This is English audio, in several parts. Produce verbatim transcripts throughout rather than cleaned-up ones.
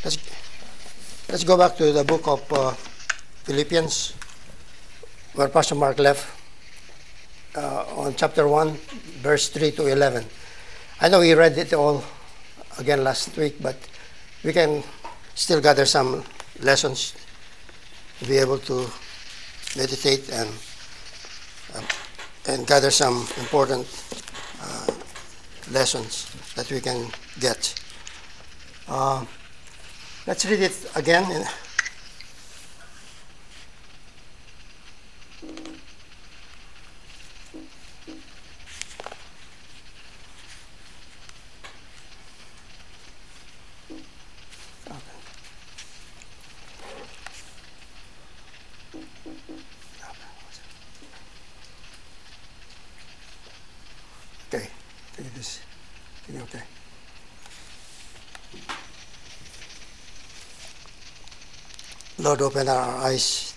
Let's, let's go back to the book of uh, Philippians, where Pastor Mark left, uh, on chapter one, verse three to eleven. I know we read it all again last week, but we can still gather some lessons to be able to meditate and uh, and gather some important uh, lessons that we can get. Uh, let's read it again. In Okay, take this. Okay. Lord, open our eyes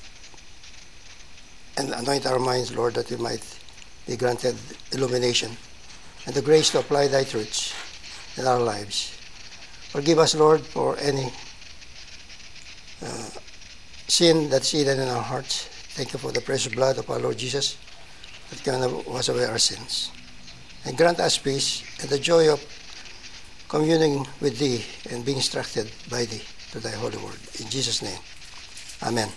and anoint our minds, Lord, that we might be granted illumination and the grace to apply thy truths in our lives. Forgive us, Lord, for any uh, sin that's hidden in our hearts. Thank you for the precious blood of our Lord Jesus that can wash away our sins. And grant us peace and the joy of communing with thee and being instructed by thee to thy holy word. In Jesus' name, amen.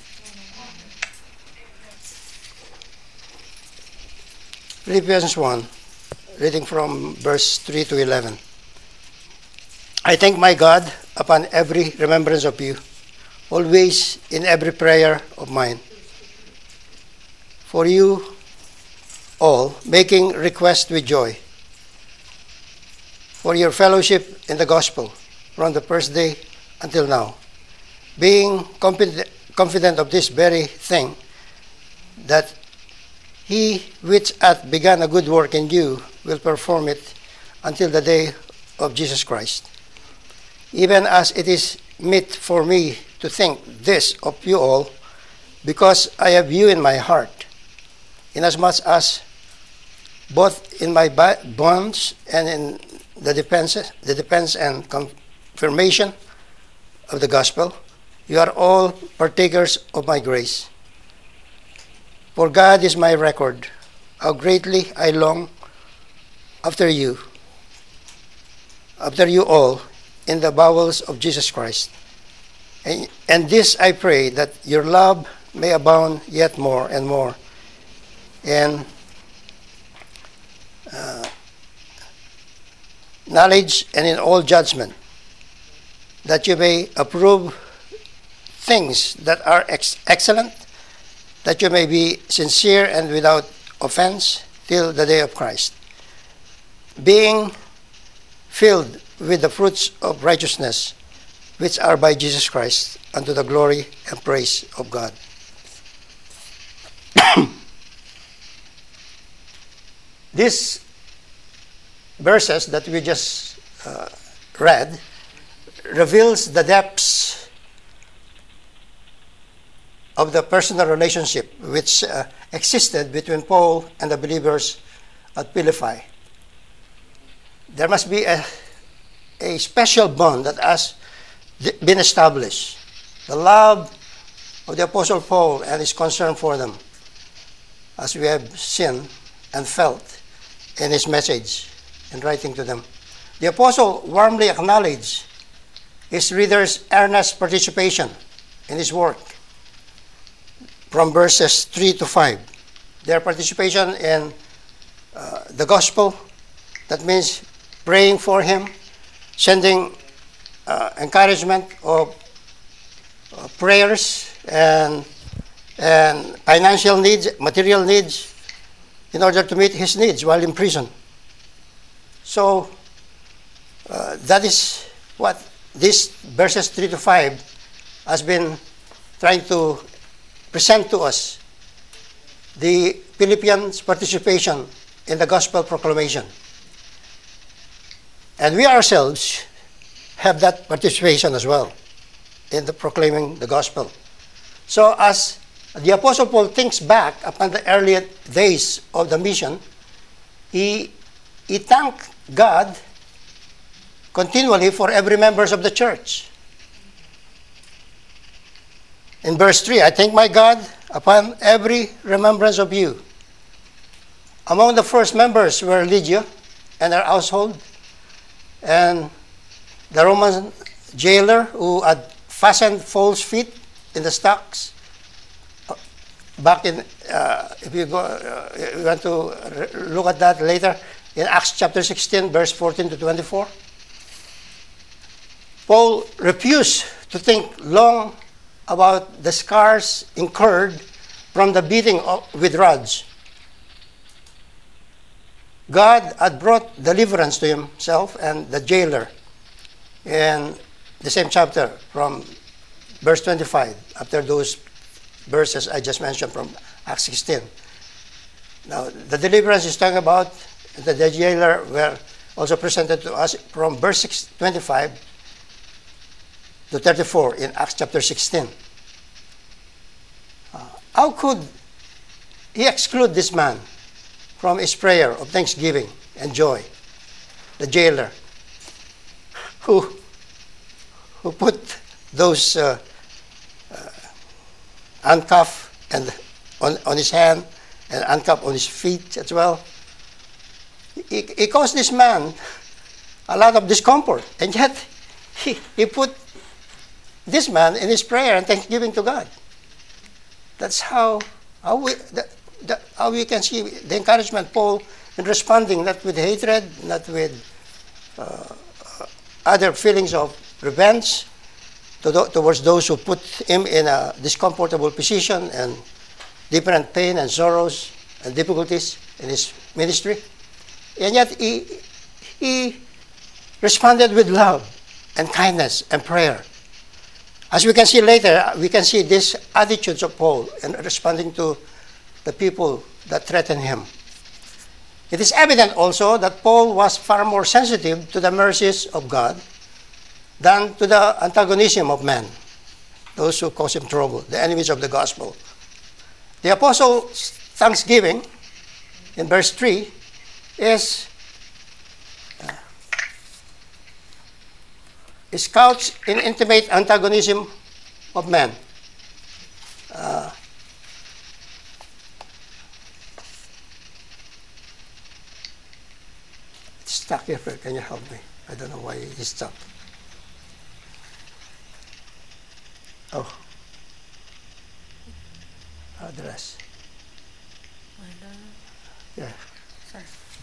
Philippians one, reading from verse three to eleven. I thank my God upon every remembrance of you, always in every prayer of mine, for you all, making request with joy for your fellowship in the gospel from the first day until now, being confident, confident of this very thing, that he which hath begun a good work in you will perform it until the day of Jesus Christ. Even as it is meet for me to think this of you all, because I have you in my heart, inasmuch as both in my bonds and in the defense, the defense and confirmation of the gospel, you are all partakers of my grace. For God is my record, how greatly I long after you, after you all, in the bowels of Jesus Christ. And, and this I pray, that your love may abound yet more and more, and Uh, knowledge and in all judgment, that you may approve things that are ex- excellent, that you may be sincere and without offense till the day of Christ, being filled with the fruits of righteousness, which are by Jesus Christ, unto the glory and praise of God. These verses that we just uh, read reveals the depths of the personal relationship which uh, existed between Paul and the believers at Philippi. There must be a, a special bond that has been established. The love of the Apostle Paul and his concern for them, as we have seen and felt in his message in writing to them. The apostle warmly acknowledged his readers' earnest participation in his work from verses three to five. Their participation in uh, the gospel, that means praying for him, sending uh, encouragement of uh, prayers and, and financial needs, material needs, in order to meet his needs while in prison. So uh, that is what this verses three to five has been trying to present to us, the Philippians' participation in the gospel proclamation. And we ourselves have that participation as well in the proclaiming the gospel. So as the Apostle Paul thinks back upon the early days of the mission, he, he thanked God continually for every members of the church. In verse three, I thank my God upon every remembrance of you. Among the first members were Lydia and her household, and the Roman jailer who had fastened Paul's feet in the stocks. Back in, uh, if you go, uh, you want to re- look at that later, in Acts chapter sixteen, verse fourteen to twenty-four. Paul refused to think long about the scars incurred from the beating of, with rods. God had brought deliverance to himself and the jailer in the same chapter from verse twenty-five, after those verses I just mentioned from Acts sixteen. Now, the deliverance is talking about, the jailer were also presented to us from verse twenty-five to thirty-four in Acts chapter sixteen. Uh, how could he exclude this man from his prayer of thanksgiving and joy? The jailer who, who put those uh, uh, handcuff and on, on his hand and handcuff on his feet as well. He, he caused this man a lot of discomfort, and yet he, he put this man in his prayer and thanksgiving to God. That's how how we that, that, how we can see the encouragement Paul in responding, not with hatred, not with uh, other feelings of revenge to th- towards those who put him in a discomfortable position and different pain and sorrows and difficulties in his ministry. And yet he, he responded with love and kindness and prayer. As we can see later, we can see these attitudes of Paul in responding to the people that threatened him. It is evident also that Paul was far more sensitive to the mercies of God than to the antagonism of men, those who cause him trouble, the enemies of the gospel. The apostle's thanksgiving in verse three is, uh, is couched in intimate antagonism of men. Uh, it's stuck here. Can you help me? I don't know why it's stuck. Oh. Address. Yeah. Sorry.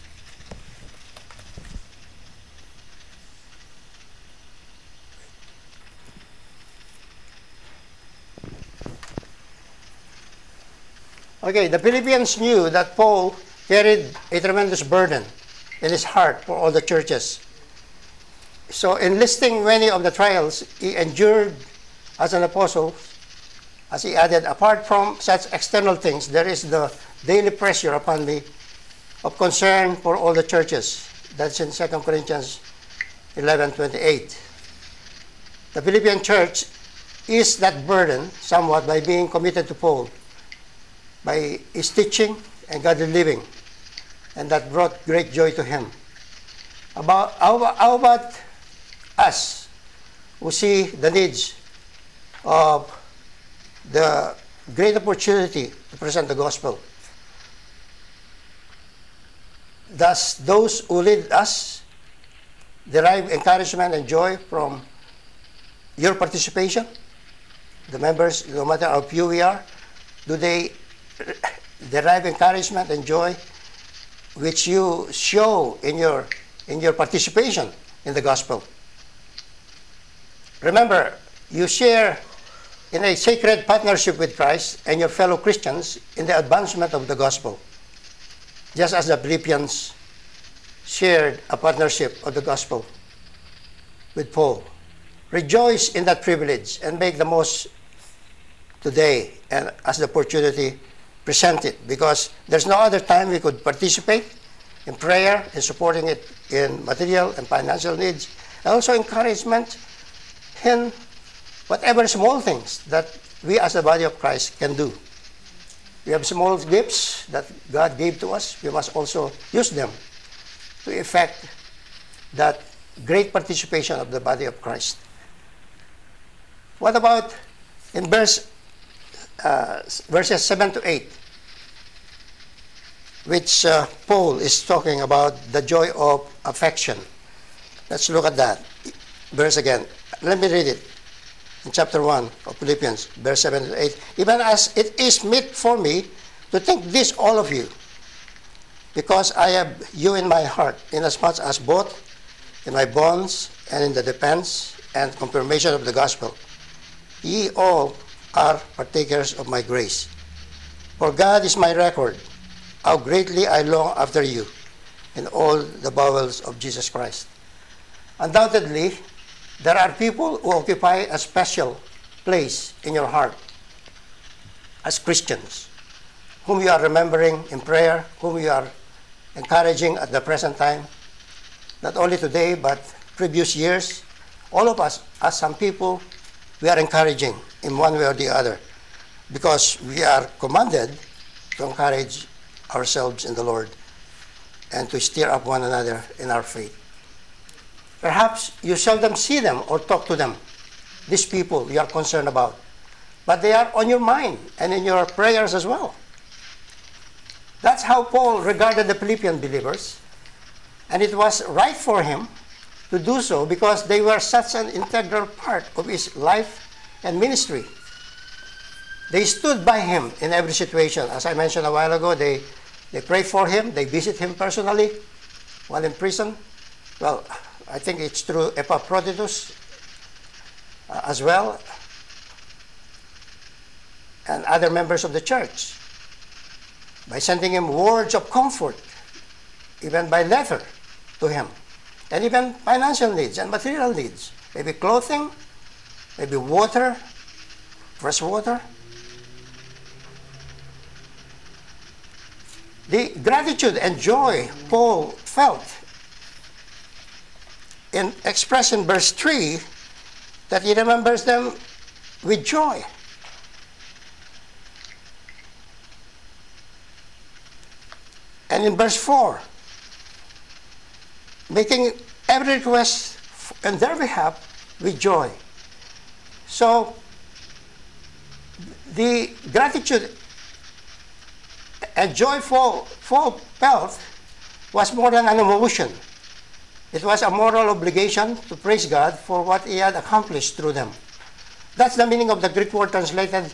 Okay, the Philippians knew that Paul carried a tremendous burden in his heart for all the churches. So in listing many of the trials he endured as an apostle, as he added, apart from such external things, there is the daily pressure upon me of concern for all the churches. That's in Second Corinthians eleven twenty-eight. The Philippian church eased that burden somewhat by being committed to Paul, by his teaching and godly living, and that brought great joy to him. About, how, about, how about us who see the needs of the great opportunity to present the gospel? Does those who lead us derive encouragement and joy from your participation? The members, no matter how few we are, do they derive encouragement and joy which you show in your in your participation in the gospel? Remember, you share in a sacred partnership with Christ and your fellow Christians in the advancement of the gospel, just as the Philippians shared a partnership of the gospel with Paul. Rejoice in that privilege and make the most today and as the opportunity presented, because there's no other time we could participate in prayer and supporting it in material and financial needs, and also encouragement in whatever small things that we as the body of Christ can do. We have small gifts that God gave to us. We must also use them to effect that great participation of the body of Christ. What about in verse uh, verses seven to eight, which uh, Paul is talking about the joy of affection. Let's look at that verse again. Let me read it. In chapter one of Philippians, verse seven to eight. Even as it is meet for me to think this, all of you, because I have you in my heart, inasmuch as both in my bonds and in the defense and confirmation of the gospel, ye all are partakers of my grace. For God is my record, how greatly I long after you in all the bowels of Jesus Christ. Undoubtedly, there are people who occupy a special place in your heart as Christians, whom you are remembering in prayer, whom you are encouraging at the present time, not only today, but previous years. All of us, as some people, we are encouraging in one way or the other, because we are commanded to encourage ourselves in the Lord and to stir up one another in our faith. Perhaps you seldom see them or talk to them, these people you are concerned about, but they are on your mind and in your prayers as well. That's how Paul regarded the Philippian believers, and it was right for him to do so because they were such an integral part of his life and ministry. They stood by him in every situation. As I mentioned a while ago, they, they pray for him, they visit him personally while in prison. Well, I think it's through Epaphroditus uh, as well, and other members of the church, by sending him words of comfort, even by letter to him, and even financial needs and material needs, maybe clothing, maybe water, fresh water. The gratitude and joy Paul felt in expressed in verse three, that he remembers them with joy. And in verse four, making every request on their behalf with joy. So, the gratitude and joyful Paul felt was more than an emotion. It was a moral obligation to praise God for what he had accomplished through them. That's the meaning of the Greek word translated,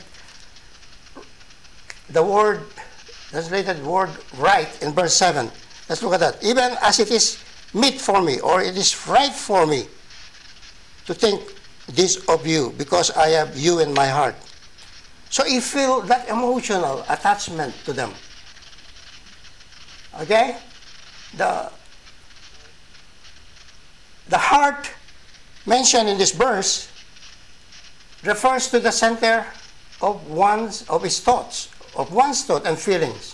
the word, translated word right in verse seven. Let's look at that. Even as it is meet for me, or it is right for me to think this of you, because I have you in my heart. So he feel that emotional attachment to them. Okay? The The heart mentioned in this verse refers to the center of one's of his thoughts, of one's thought and feelings.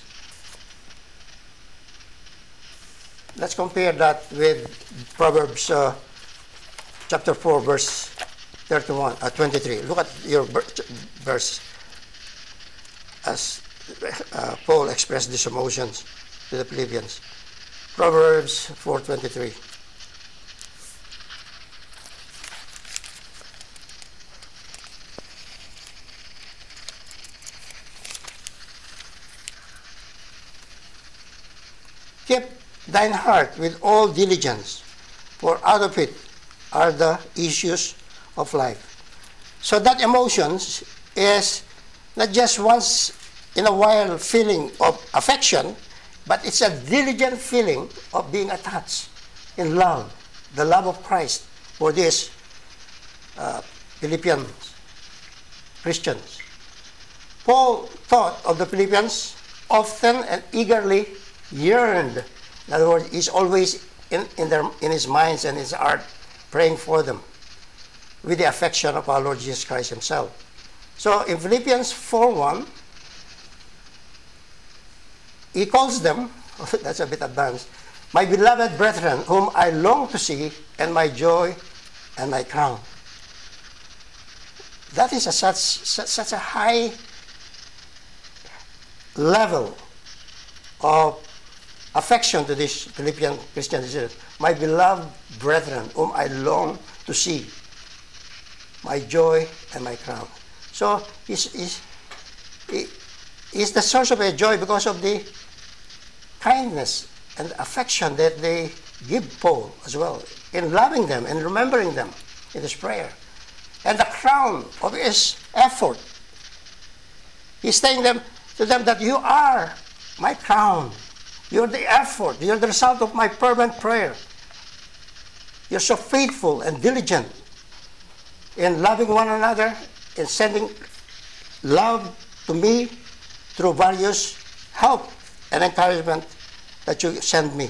Let's compare that with Proverbs uh, chapter four, verse thirty-one, uh, twenty-three. Look at your verse as uh, Paul expressed these emotions to the Philippians. Proverbs four twenty-three. Keep thine heart with all diligence, for out of it are the issues of life. So that emotions is not just once in a while feeling of affection, but it's a diligent feeling of being attached in love, the love of Christ for these uh, Philippian Christians. Paul thought of the Philippians often and eagerly yearned. In other words, he's always in, in, their, in his minds and his heart praying for them with the affection of our Lord Jesus Christ himself. So in Philippians four one, he calls them, that's a bit advanced, my beloved brethren, whom I long to see, and my joy and my crown. That is a such, such, such a high level of affection to this Philippian Christian. My beloved brethren, whom I long to see, my joy and my crown. So he's, he's, is the source of their joy because of the kindness and affection that they give Paul as well, in loving them and remembering them in his prayer. And the crown of his effort, he's saying them to them that you are my crown. You're the effort. You're the result of my fervent prayer. You're so faithful and diligent in loving one another, in sending love to me through various help and encouragement that you send me.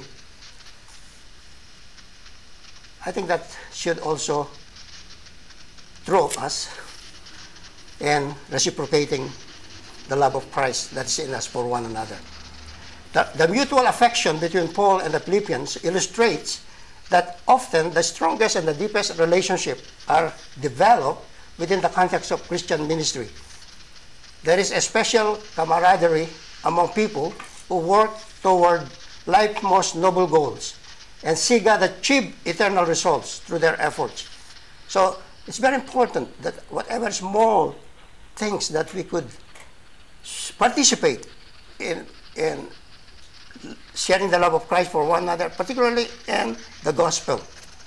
I think that should also drove us in reciprocating the love of Christ that is in us for one another. The, the mutual affection between Paul and the Philippians illustrates that often the strongest and the deepest relationships are developed within the context of Christian ministry. There is a special camaraderie among people who work toward life's most noble goals and see God achieve eternal results through their efforts. So it's very important that whatever small things that we could participate in, in sharing the love of Christ for one another, particularly in the gospel.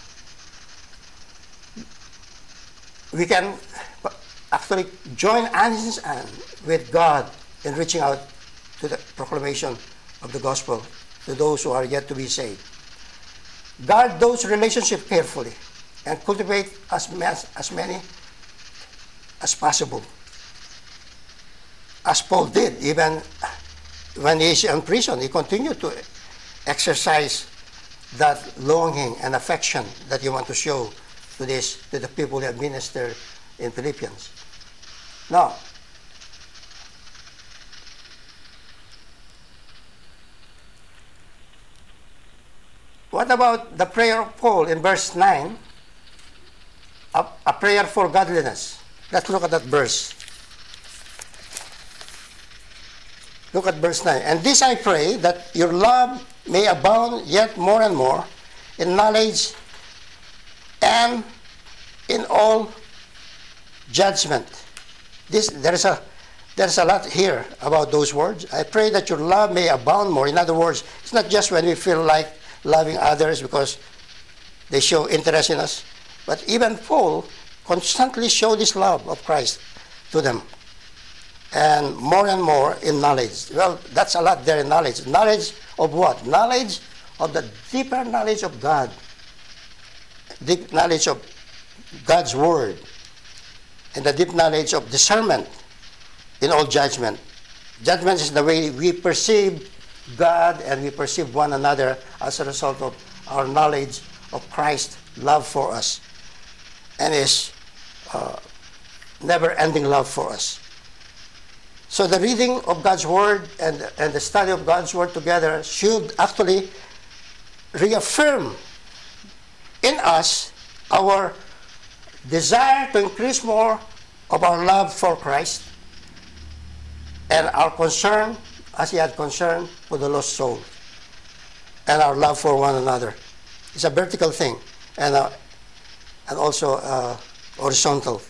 We can actually join hands and with God in reaching out to the proclamation of the gospel to those who are yet to be saved. Guard those relationships carefully and cultivate as, as many as possible. As Paul did, even when he is in prison, he continued to exercise that longing and affection that you want to show to this to the people he have ministered in Philippians. Now, what about the prayer of Paul in verse nine? A, a prayer for godliness. Let's look at that verse. Look at verse nine. And this I pray, that your love may abound yet more and more in knowledge and in all judgment. This there is a there's a lot here about those words. I pray that your love may abound more. In other words, it's not just when we feel like loving others because they show interest in us, but even Paul constantly showed this love of Christ to them. And more and more in knowledge. Well, that's a lot there in knowledge. Knowledge of what? Knowledge of the deeper knowledge of God. Deep knowledge of God's word. And the deep knowledge of discernment in all judgment. Judgment is the way we perceive God and we perceive one another as a result of our knowledge of Christ's love for us and his uh, never-ending love for us. So the reading of God's word and, and the study of God's word together should actually reaffirm in us our desire to increase more of our love for Christ and our concern, as he had concern for the lost soul, and our love for one another. It's a vertical thing and, uh, and also uh, horizontal.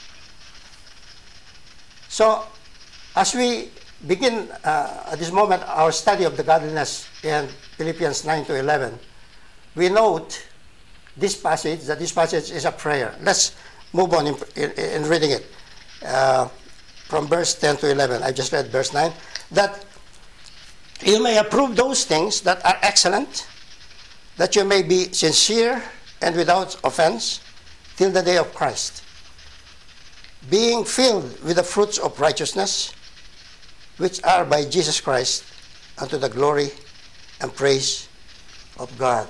So, as we begin uh, at this moment our study of the godliness in Philippians nine to eleven, we note this passage, that this passage is a prayer. Let's move on in, in, in reading it. Uh, from verse ten to eleven, I just read verse nine, that you may approve those things that are excellent, that you may be sincere and without offense till the day of Christ, being filled with the fruits of righteousness, which are by Jesus Christ, unto the glory and praise of God.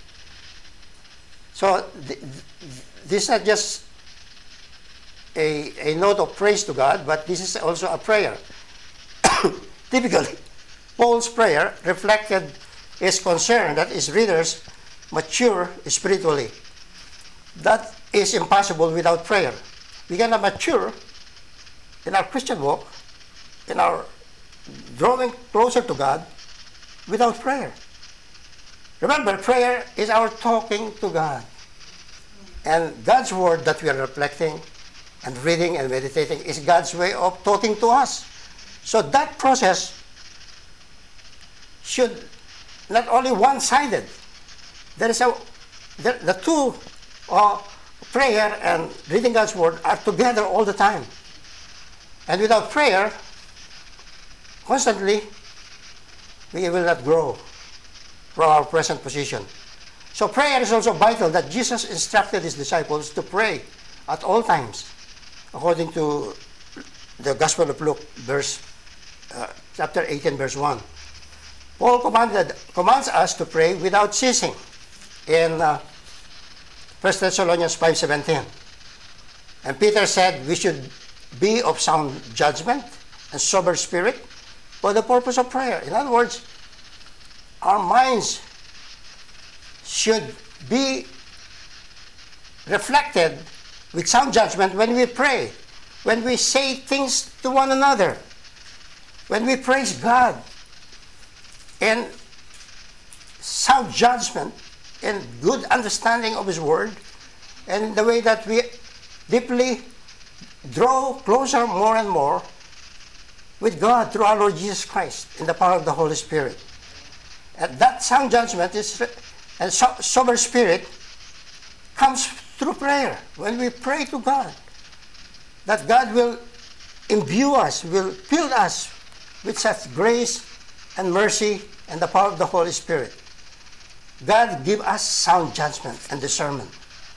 So th- th- this is not just a, a note of praise to God, but this is also a prayer. Typically, Paul's prayer reflected his concern that his readers mature spiritually. That is impossible without prayer. We cannot mature in our Christian walk, in our drawing closer to God, without prayer. Remember, prayer is our talking to God. And God's word that we are reflecting and reading and meditating is God's way of talking to us. So that process should not only one-sided. There is a the, the two uh, prayer and reading God's word are together all the time. And without prayer, constantly, we will not grow from our present position. So prayer is also vital, that Jesus instructed his disciples to pray at all times, according to the Gospel of Luke, verse uh, chapter eighteen, verse one. Paul commanded, commands us to pray without ceasing in uh, First Thessalonians five seventeen. And Peter said we should be of sound judgment and sober spirit for the purpose of prayer. In other words, our minds should be reflected with sound judgment when we pray, when we say things to one another, when we praise God, and sound judgment and good understanding of his word, and the way that we deeply draw closer more and more with God through our Lord Jesus Christ in the power of the Holy Spirit. And that sound judgment is, and so, sober spirit comes through prayer. When we pray to God, that God will imbue us, will fill us with such grace and mercy and the power of the Holy Spirit. God give us sound judgment and discernment.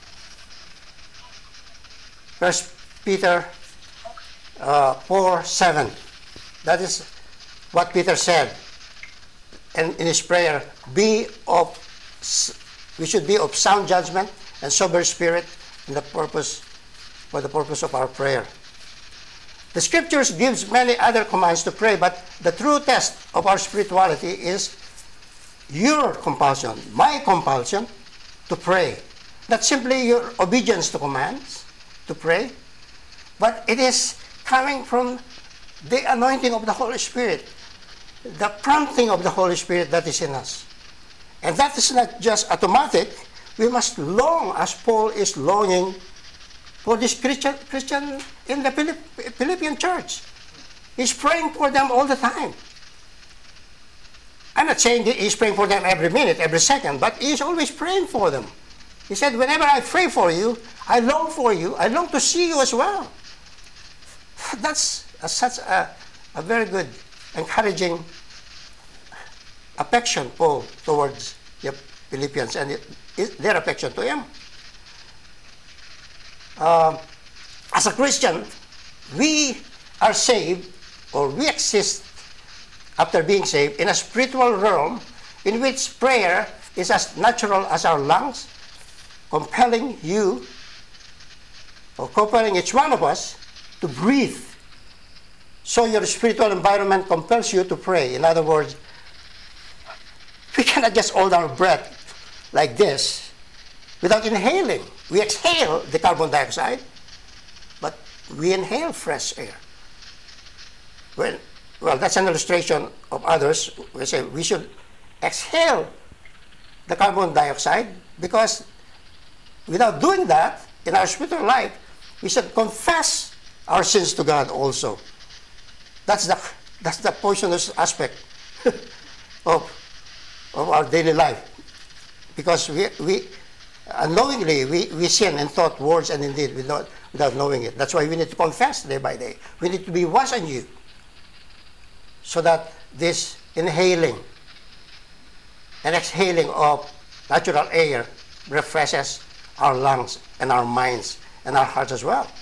First Peter uh, four seven. That is what Peter said. And in his prayer, be of, we should be of sound judgment and sober spirit in the purpose, for the purpose of our prayer. The scriptures gives many other commands to pray, but the true test of our spirituality is your compulsion, my compulsion to pray. Not simply your obedience to commands to pray, but it is coming from the anointing of the Holy Spirit, the prompting of the Holy Spirit that is in us. And that is not just automatic. We must long, as Paul is longing for this Christian, Christian in the Philippian church. He's praying for them all the time. I'm not saying that he's praying for them every minute, every second, but he's always praying for them. He said, whenever I pray for you, I long for you, I long to see you as well. That's a, such a, a very good, encouraging affection, Paul, towards the Philippians, and it, it, their affection to him. Uh, as a Christian, we are saved, or we exist after being saved, in a spiritual realm in which prayer is as natural as our lungs, compelling you, or compelling each one of us to breathe. So your spiritual environment compels you to pray. In other words, we cannot just hold our breath like this without inhaling. We exhale the carbon dioxide, but we inhale fresh air. Well, well, that's an illustration of others. We say we should exhale the carbon dioxide, because without doing that in our spiritual life, we should confess our sins to God also. That's the that's the poisonous aspect of of our daily life, because we we unknowingly we, we sin in thought, words, and in deed without without knowing it. That's why we need to confess day by day. We need to be washed anew, so that this inhaling and exhaling of natural air refreshes our lungs and our minds and our hearts as well.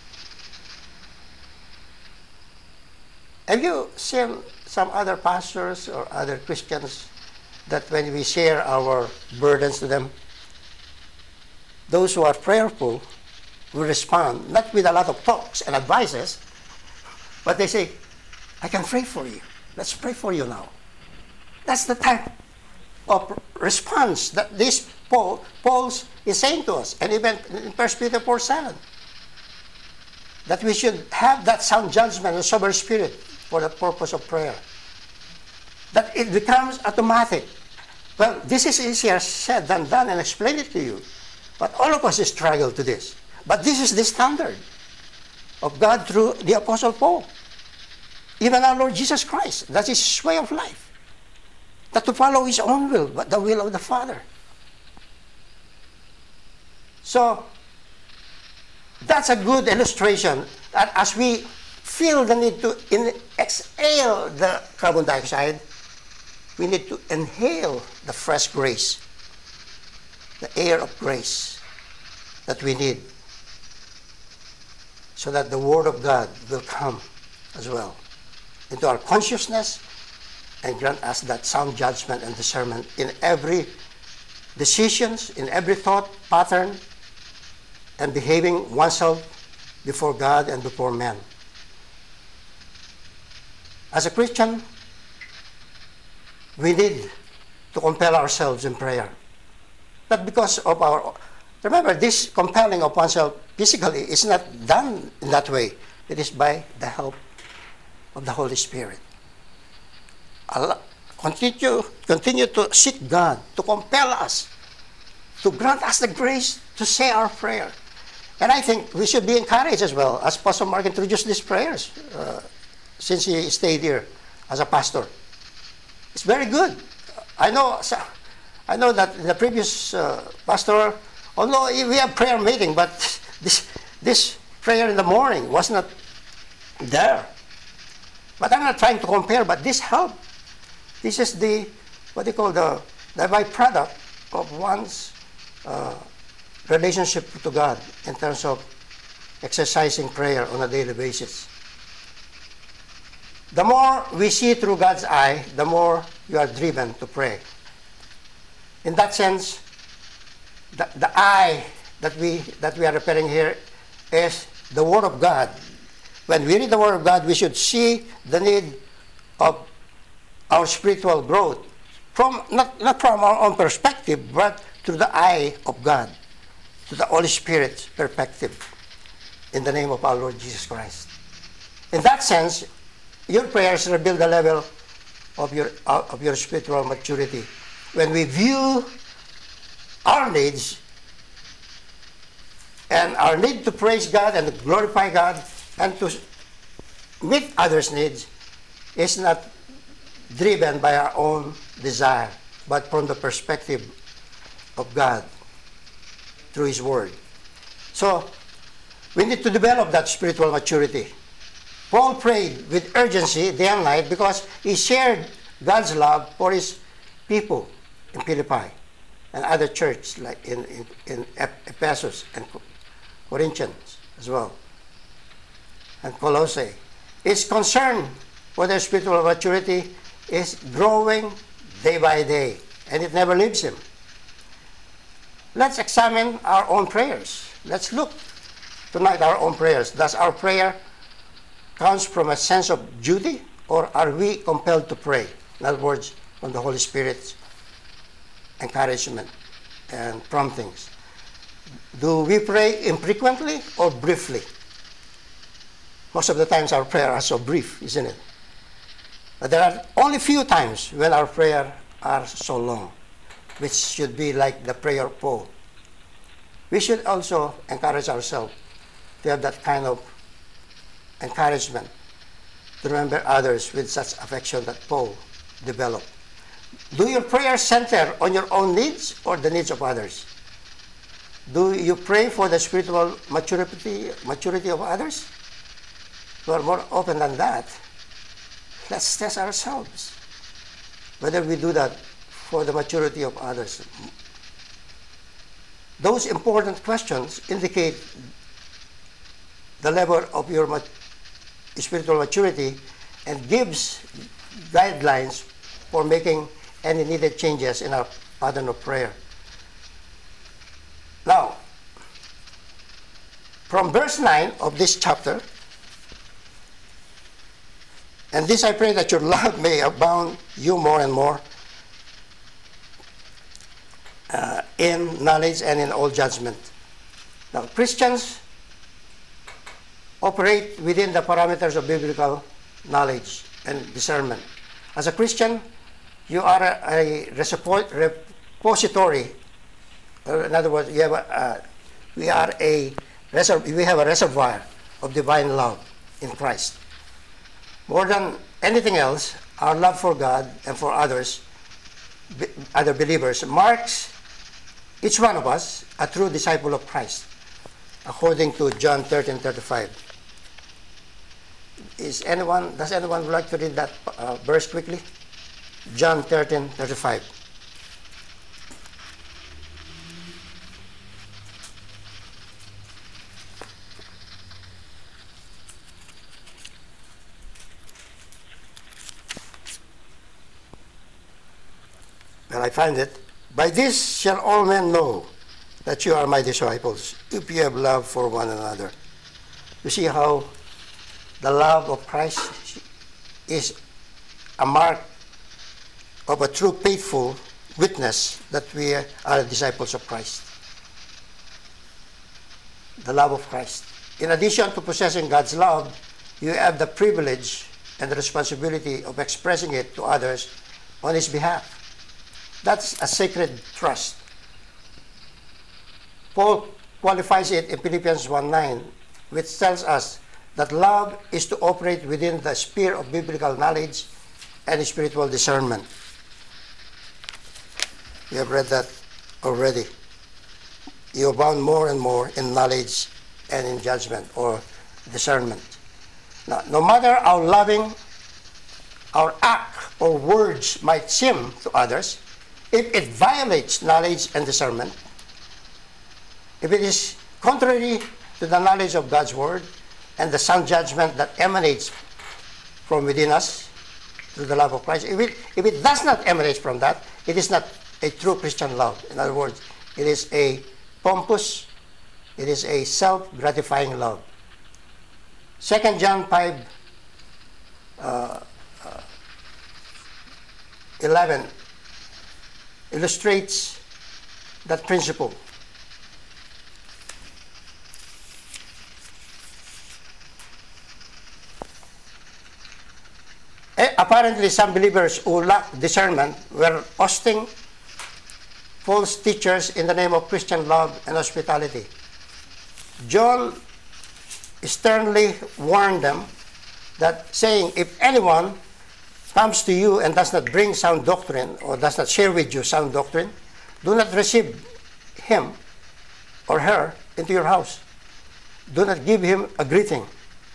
Have you seen some other pastors or other Christians that when we share our burdens to them, those who are prayerful will respond, not with a lot of talks and advices, but they say, I can pray for you. Let's pray for you now. That's the type of response that this Paul Paul's is saying to us, and even in First Peter four seven, that we should have that sound judgment and sober spirit for the purpose of prayer. That it becomes automatic. Well, this is easier said than done, and explain it to you. But all of us struggle to this. But this is the standard of God through the Apostle Paul. Even our Lord Jesus Christ, that is his way of life. Not to follow his own will, but the will of the Father. So, that's a good illustration that as we feel the need to in, exhale the carbon dioxide, we need to inhale the fresh grace, the air of grace that we need, so that the Word of God will come as well into our consciousness and grant us that sound judgment and discernment in every decisions, in every thought pattern, and behaving oneself before God and before men. As a Christian, we need to compel ourselves in prayer. Not because of our... Remember, this compelling of oneself physically is not done in that way. It is by the help of the Holy Spirit. Allah, continue, continue to seek God, to compel us, to grant us the grace to say our prayer. And I think we should be encouraged as well, as Pastor Mark introduced these prayers, uh, since he stayed here as a pastor. It's very good. I know, I know that the previous uh, pastor, although we have prayer meeting, but this this prayer in the morning was not there. But I'm not trying to compare, but this helped. This is the, what they call the, the byproduct of one's uh, relationship to God in terms of exercising prayer on a daily basis. The more we see through God's eye, the more you are driven to pray. In that sense, the, the eye that we, that we are referring here is the Word of God. When we read the Word of God, we should see the need of our spiritual growth, from not, not from our own perspective, but through the eye of God, to the Holy Spirit's perspective, in the name of our Lord Jesus Christ. In that sense, your prayers reveal the level of your, of your spiritual maturity. When we view our needs and our need to praise God and to glorify God and to meet others' needs is not driven by our own desire, but from the perspective of God through His Word. So, we need to develop that spiritual maturity. Paul prayed with urgency day and night because he shared God's love for his people in Philippi and other churches like in, in, in Ephesus and Corinthians as well, and Colossae. His concern for their spiritual maturity is growing day by day, and it never leaves him. Let's examine our own prayers. Let's look tonight our own prayers. Does our prayer comes from a sense of duty, or are we compelled to pray? In other words, from the Holy Spirit's encouragement and promptings. Do we pray infrequently or briefly? Most of the times our prayers are so brief, isn't it? But there are only few times when our prayers are so long, which should be like the prayer of Paul. We should also encourage ourselves to have that kind of encouragement, to remember others with such affection that Paul developed. Do your prayers center on your own needs or the needs of others? Do you pray for the spiritual maturity, maturity of others? Well, more often than that, let's test ourselves whether we do that for the maturity of others. Those important questions indicate the level of your mat- spiritual maturity and gives guidelines for making any needed changes in our pattern of prayer. Now, from verse nine of this chapter, and this I pray that your love may abound you more and more uh, in knowledge and in all judgment. Now, Christians operate within the parameters of biblical knowledge and discernment. As a Christian, you are a, a repository. In other words, you have a, uh, we are a reserv- we have a reservoir of divine love in Christ. More than anything else, our love for God and for others, be, other believers, marks each one of us a true disciple of Christ, according to John thirteen thirty-five. Is anyone, does anyone would like to read that uh, verse quickly? John thirteen thirty-five. Well, I find it. By this shall all men know that you are my disciples, if you have love for one another. You see how the love of Christ is a mark of a true faithful witness that we are disciples of Christ. The love of Christ. In addition to possessing God's love, you have the privilege and the responsibility of expressing it to others on His behalf. That's a sacred trust. Paul qualifies it in Philippians one nine, which tells us that love is to operate within the sphere of biblical knowledge and spiritual discernment. We have read that already. You abound more and more in knowledge and in judgment or discernment. Now, no matter how loving our act or words might seem to others, if it violates knowledge and discernment, if it is contrary to the knowledge of God's Word and the sound judgment that emanates from within us through the love of Christ, if it, if it does not emanate from that, it is not a true Christian love. In other words, it is a pompous, it is a self-gratifying love. Second John five, uh, uh, eleven illustrates that principle. Apparently, some believers who lack discernment were hosting false teachers in the name of Christian love and hospitality. John sternly warned them that, saying, if anyone comes to you and does not bring sound doctrine or does not share with you sound doctrine, do not receive him or her into your house. Do not give him a greeting.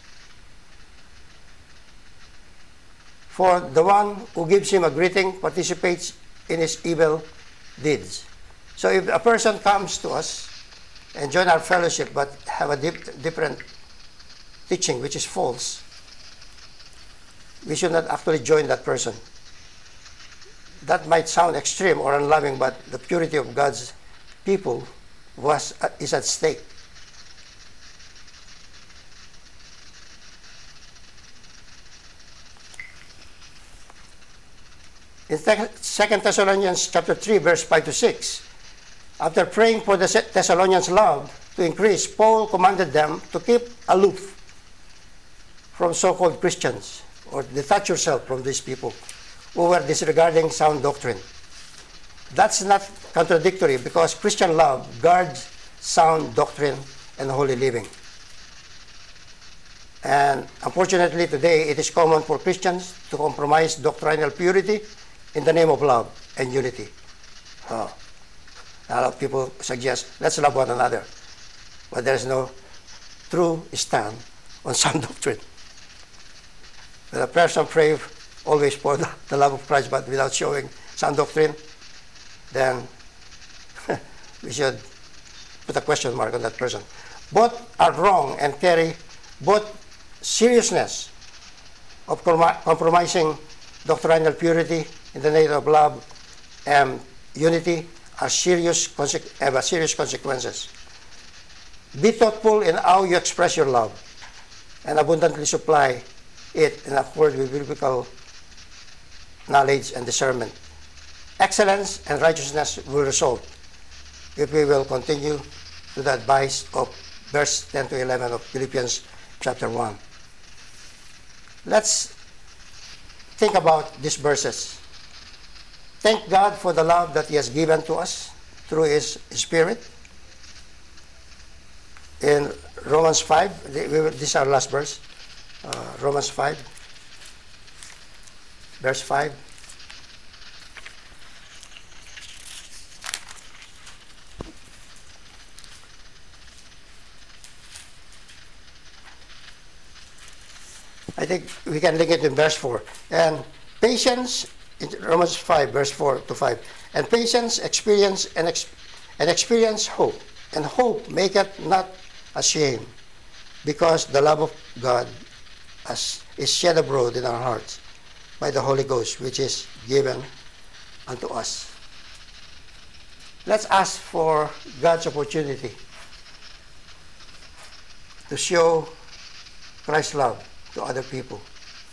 For the one who gives him a greeting participates in his evil deeds. So if a person comes to us and join our fellowship but have a dip, different teaching which is false, we should not actually join that person. That might sound extreme or unloving, but the purity of God's people was uh, is at stake. In Second Thessalonians chapter three, verse five to six, after praying for the Thessalonians' love to increase, Paul commanded them to keep aloof from so-called Christians, or detach yourself from these people who were disregarding sound doctrine. That's not contradictory, because Christian love guards sound doctrine and holy living. And unfortunately today it is common for Christians to compromise doctrinal purity in the name of love and unity. Oh, a lot of people suggest, let's love one another. But there is no true stand on sound doctrine. When a person prays always for the, the love of Christ but without showing sound doctrine, then we should put a question mark on that person. Both are wrong and carry both seriousness of compromising doctrinal purity in the name of love and unity are serious, have serious consequences. Be thoughtful in how you express your love and abundantly supply it in accord with biblical knowledge and discernment. Excellence and righteousness will result if we will continue to the advice of verse ten to eleven of Philippians chapter one. Let's think about these verses. Thank God for the love that He has given to us through His Spirit. In Romans five, this is our last verse, uh, Romans five. verse five. I think we can link it in verse four. And patience, in Romans five, verse four to five. And patience, experience, and, ex and experience hope. And hope maketh not ashamed, because the love of God as is shed abroad in our hearts by the Holy Ghost, which is given unto us. Let's ask for God's opportunity to show Christ's love to other people.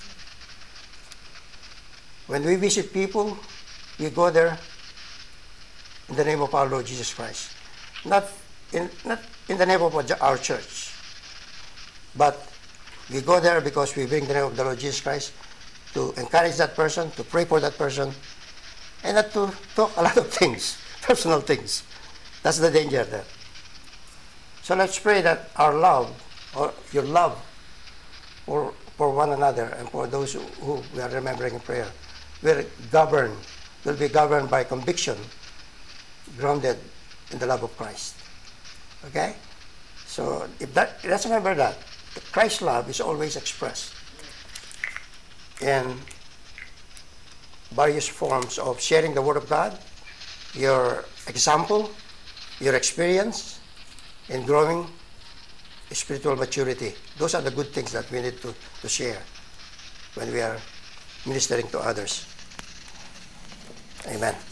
When we visit people, we go there in the name of our Lord Jesus Christ. Not in, not in the name of our church, but we go there because we bring the name of the Lord Jesus Christ to encourage that person, to pray for that person, and not to talk a lot of things, personal things. That's the danger there. So let's pray that our love, or your love, for, for one another and for those who, who we are remembering in prayer, will govern, will be governed by conviction, grounded in the love of Christ. Okay? So if that, let's remember that Christ's love is always expressed in various forms of sharing the Word of God, your example, your experience in growing spiritual maturity. Those are the good things that we need to, to share when we are ministering to others. Amen.